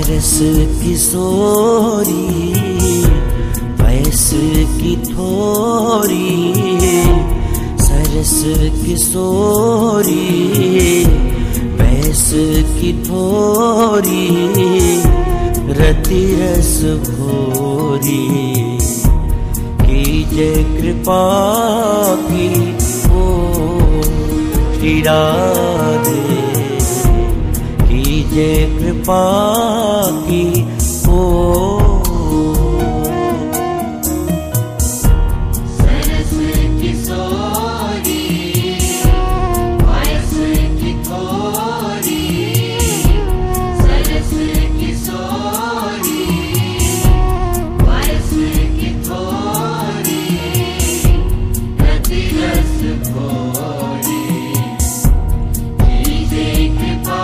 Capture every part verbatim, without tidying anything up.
सरस किशोरी वैस की थोरी, सरस किशोरी वैस की थोरी, रति रस भोरी, कीजे कृपा की ओ श्री राधे, कीजे कृपा की ओ। सरस किशोरी वैस की थोरी, सरस किशोरी वैस की थोरी, रति रस भोरी, कीजे कृपा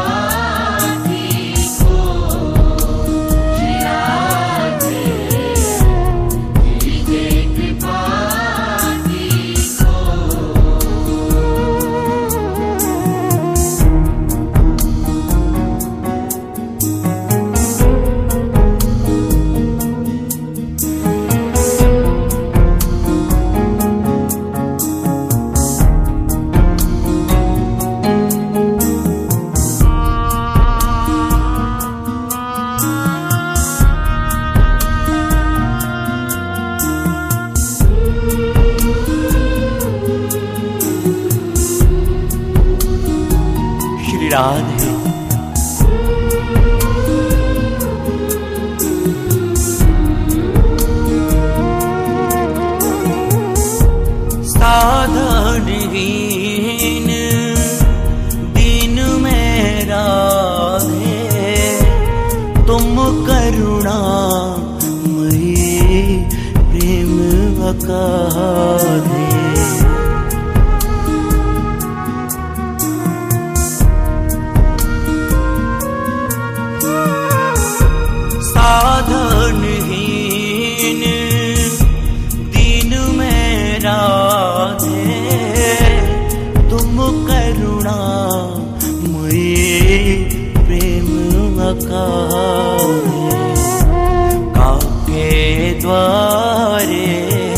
राधे। साधनहीन दीन में राधे, तुम करुणामयी प्रेम अगाधे, साधनहीन दीन में राधे, तुम करुणामयी प्रेम अगाधे, काके द्वारे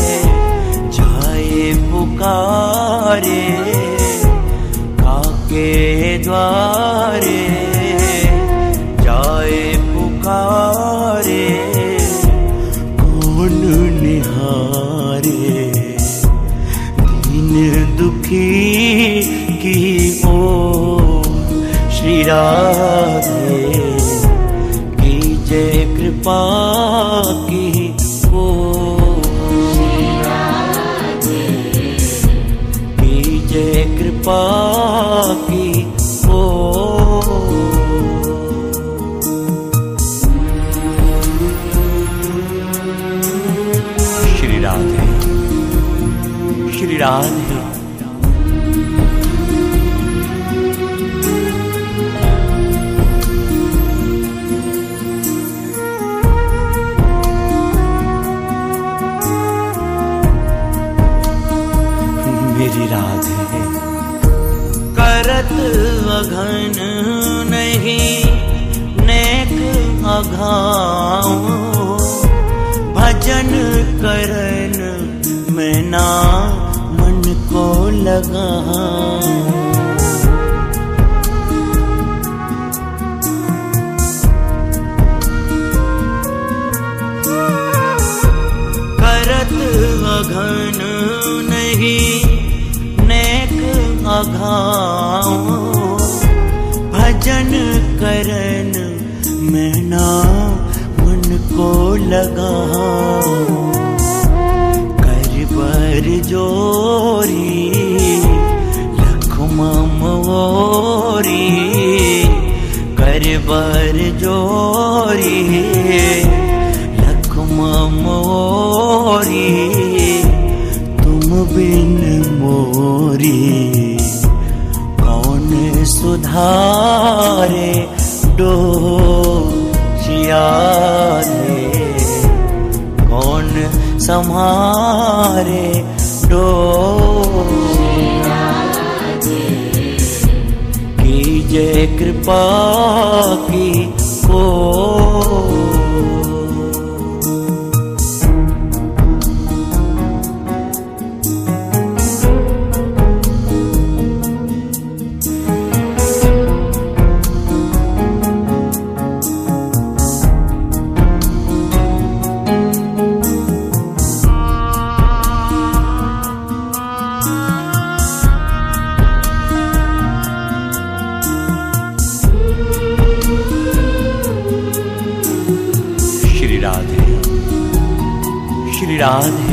जाए पुकारे, काके द्वारे जाए पुकारे, कौन निहारे दीन दुखी की ओ श्री राधे, कीजे कृपा की ओ श्री राधे, कीजे कृपा की ओ। श्री राधे, श्री राधे। मेरी राधे करत अघन नहीं नेक अघाऊं, भजन करन में ना मन को लगाऊं, करत अघन नहीं नेक अघाऊं, भजन करन में ना मन को लगाऊं, कर बर जोरी लखमा मोरी, कर बर जोरी लखमा मोरी, तुम बिन मोरी कौन सुधारे डोशिया रे, कौन संहारे डोशिया रे, कीजे कृपा की को। श्री राधे, श्री राधे।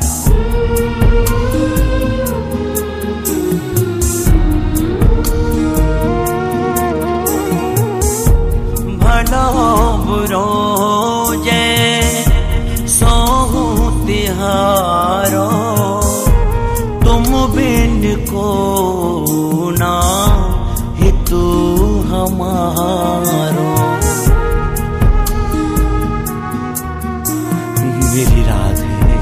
भला बुरो जय सोहू तिहारो, तुम बिन को ना हितू हमारो। मेरी राधे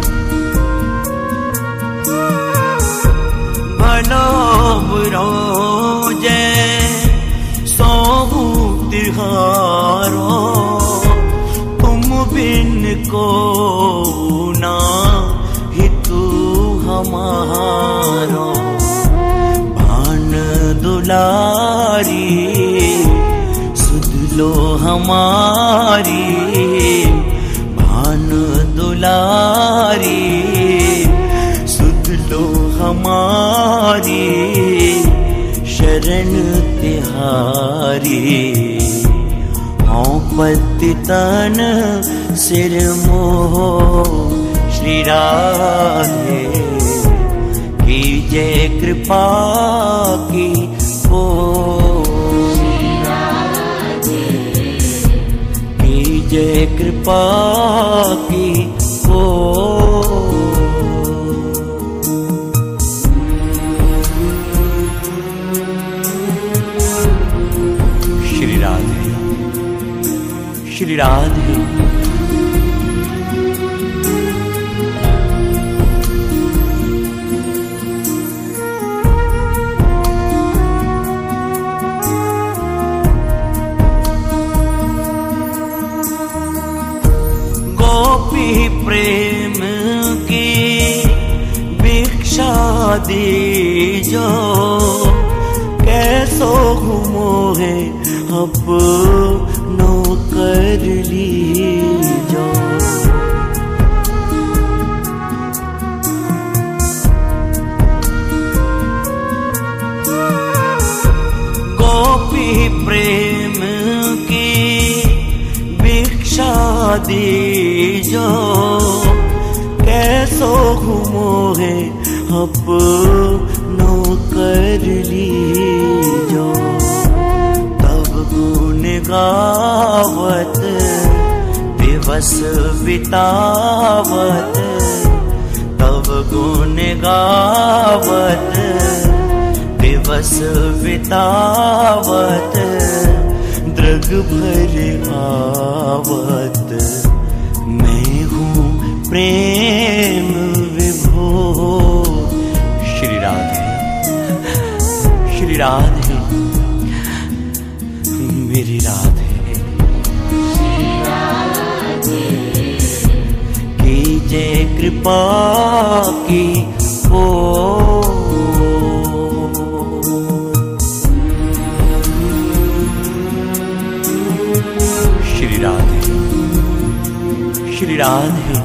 भलो बुरो जय सोहू तिहारो, तुम बिन को ना हितू हमारो। भान दुलारी सुध लो हमारी, भान दुलारी सुध लो हमारी। शरण तिहारी हों पतितन सिर मोह। श्री राधे कीजय कृपा की को। कीजय कृपा की को। श्री राधे, श्री राधे। गोपी प्रेम की भिक्षा दीजो, कैसो मोहे अपनो कर लीजो। गोपी प्रेम की भिक्षा दीजो, कैसो मोहे अपनो कर लीजो। तब गुण गावत दिवस बितावत, तब गुण गावत दिवस बितावत। दृग भर आवत मैं हूँ प्रेम विभोर। श्री राधे, श्री राधे। मेरी राधे कीजय कृपा की को। श्री राधे, श्री राधे।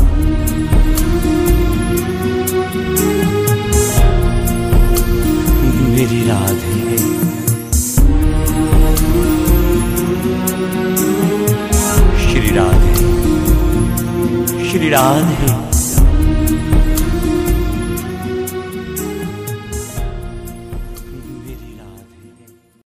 मेरी राधे श्री राधे, श्री राधे।